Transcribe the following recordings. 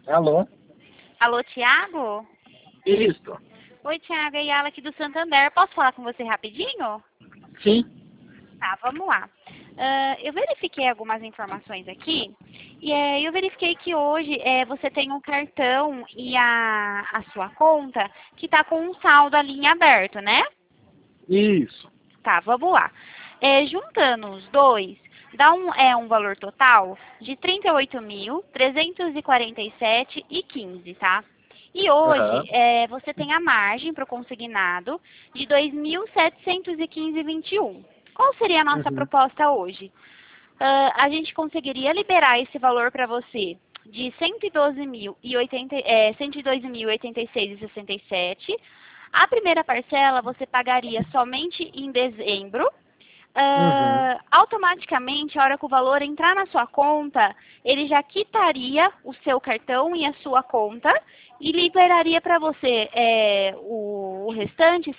Alô? Alô, Thiago? Isso. Oi, Thiago, é Yala aqui do Santander. Posso falar com você rapidinho? Sim. Tá, vamos lá. Eu verifiquei algumas informações aqui e eu verifiquei que hoje você tem um cartão e a sua conta que está com um saldo ali em aberto, né? Isso. Tá, vamos lá. Juntando os dois, dá um valor total de 38.347,15, tá? E hoje Aham. você tem a margem para o consignado de 2.715,21. Qual seria a nossa Uhum. proposta hoje? A gente conseguiria liberar esse valor para você de 112.086,67. A primeira parcela você pagaria somente em dezembro. Uhum. Automaticamente, a hora que o valor entrar na sua conta, ele já quitaria o seu cartão e a sua conta e liberaria para você o restante,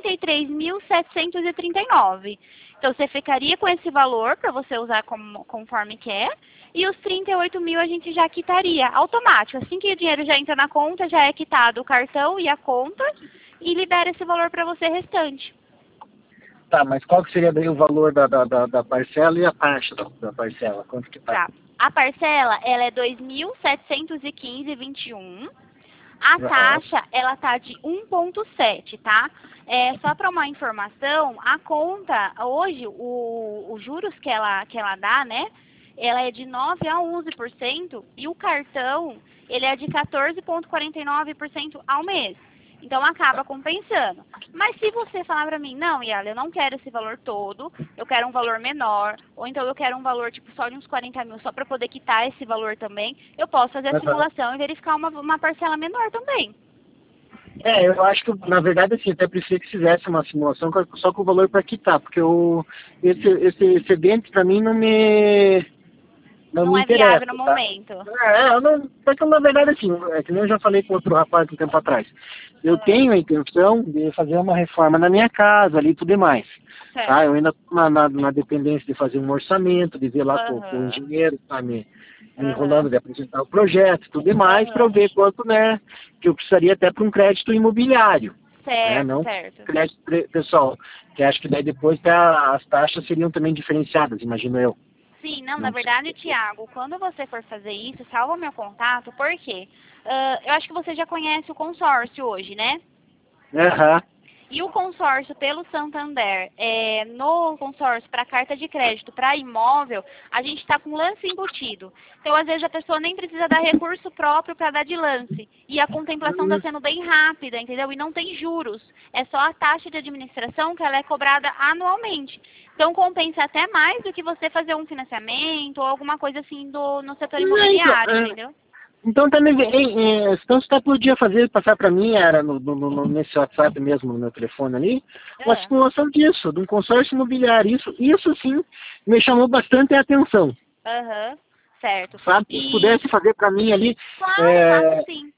73.739. Então, você ficaria com esse valor para você usar conforme quer, e os 38 mil a gente já quitaria, automático. Assim que o dinheiro já entra na conta, já é quitado o cartão e a conta, e libera esse valor para você restante. Tá, mas qual que seria daí o valor da parcela e a taxa da parcela? Quanto que tá? Tá. A parcela, ela é 2.715,21. A Aham. taxa, ela tá de 1,7, tá? Só para uma informação, a conta, hoje, os juros que ela dá, né? Ela é de 9 a 11% e o cartão, ele é de 14,49% ao mês. Então, acaba compensando. Mas se você falar para mim, não, Yala, eu não quero esse valor todo, eu quero um valor menor, ou então eu quero um valor tipo só de uns 40 mil, só para poder quitar esse valor também, eu posso fazer a Aham. simulação e verificar uma parcela menor também. Eu acho que, na verdade, assim, até preferia que fizesse uma simulação só com o valor para quitar, porque esse excedente, para mim, não Não me é viável interessa, no tá? momento. Eu não, porque na verdade assim, é que nem eu já falei com outro rapaz um tempo atrás. Eu Ah, tenho a intenção de fazer uma reforma na minha casa ali e tudo mais. Tá? Eu certo. ainda estou na dependência de fazer um orçamento, de ver lá com o Aham, engenheiro, tá me enrolando aham, de apresentar o projeto e tudo mais, para eu aham. ver quanto, né, que eu precisaria até para um crédito imobiliário. Né? Certo, Não certo. crédito pessoal, que acho que daí depois as taxas seriam também diferenciadas, imagino eu. Sim, não, na Não verdade, sei. Tiago, quando você for fazer isso, salva meu contato, porque eu acho que você já conhece o consórcio hoje, né? Aham. E o consórcio pelo Santander, no consórcio para carta de crédito, para imóvel, a gente está com lance embutido. Então, às vezes, a pessoa nem precisa dar recurso próprio para dar de lance. E a contemplação está Hum, sendo bem rápida, entendeu? E não tem juros. É só a taxa de administração que ela é cobrada anualmente. Então, compensa até mais do que você fazer um financiamento ou alguma coisa assim no setor Então, imobiliário, entendeu? então também, então você podia fazer, passar para mim, era nesse WhatsApp mesmo, no meu telefone ali, uma Ah, simulação disso, de um consórcio imobiliário. Isso sim me chamou bastante a atenção, aham, certo. sabe? Se E, pudesse fazer para mim ali claro, faço é, sim.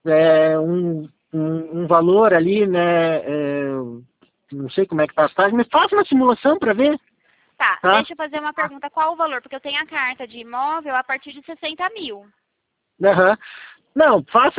um valor ali, né? Não sei como é que tá as taxas, mas faça uma simulação para ver, Tá, tá? deixa eu fazer uma pergunta. Qual o valor? Porque eu tenho a carta de imóvel a partir de 60 mil. Aham. Não,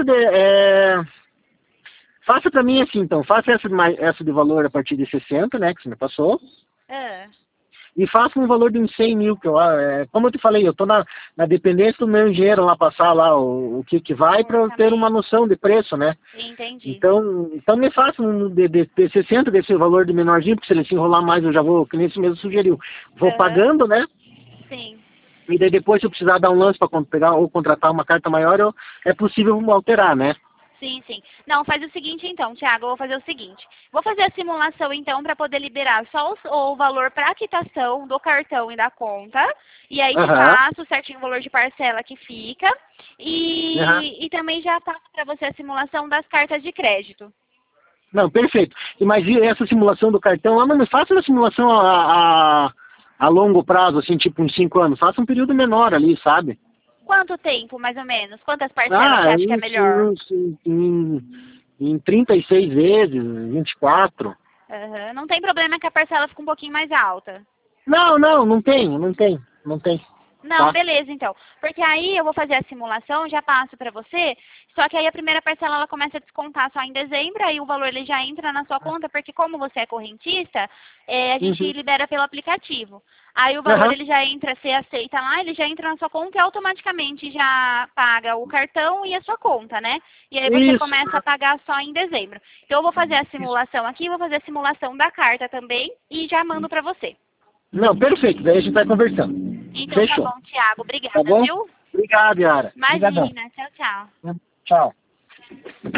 faça para mim assim, então, faça essa de valor a partir de 60, né, que você me passou, Ah, e faça um valor de uns 100 mil, que como eu te falei, eu estou na dependência do meu engenheiro lá passar lá o que vai um para eu ter uma orçamento. noção de preço, né? Entendi. Então me faça de 60 desse valor de menorzinho, porque se ele se enrolar mais eu já vou, que nem você mesmo sugeriu, vou Aham, pagando, né? sim. E daí depois se eu precisar dar um lance para pegar ou contratar uma carta maior, é possível alterar, né? Sim, sim. Não, faz o seguinte então, Thiago, eu vou fazer o seguinte. Vou fazer a simulação então para poder liberar só o valor para quitação do cartão e da conta. E aí te Aham, passo certinho o valor de parcela que fica. aham. E também já passo para você a simulação das cartas de crédito. Não, perfeito. Mas e essa simulação do cartão lá, não me faça uma simulação a longo prazo, assim, tipo uns 5 anos. Faça um período menor ali, sabe? Quanto tempo, mais ou menos? Quantas parcelas você Ah, acha que é melhor? em 36 vezes, 24. Aham. Não tem problema que a parcela fica um pouquinho mais alta. Não tem. Não, tá? beleza, então. Porque aí eu vou fazer a simulação, já passo para você, só que aí a primeira parcela ela começa a descontar só em dezembro, aí o valor ele já entra na sua conta, porque como você é correntista, a gente libera pelo aplicativo. Aí o valor ele já entra, você aceita lá, ele já entra na sua conta e automaticamente já paga o cartão e a sua conta, né? E aí você Isso. começa a pagar só em dezembro. Então eu vou fazer a simulação aqui, vou fazer a simulação da carta também e já mando para você. Não, perfeito. Daí a gente vai conversando. Então Fechou. tá bom, Thiago. Tá Obrigada, bom? viu? Obrigado, Yara. Obrigadão. Imagina. Tchau, tchau. Tchau.